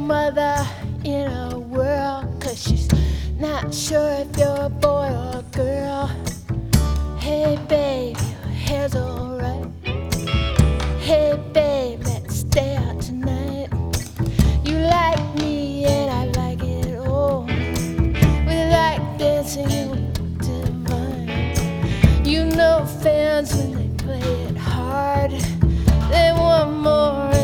mother in a whirl, 'cause she's not sure if you're a boy or a girl. Hey babe, your hair's alright. Hey babe, let's stay out tonight. You like me and I like it all. We like dancing and divine. You know fans when they play it hard, they want more.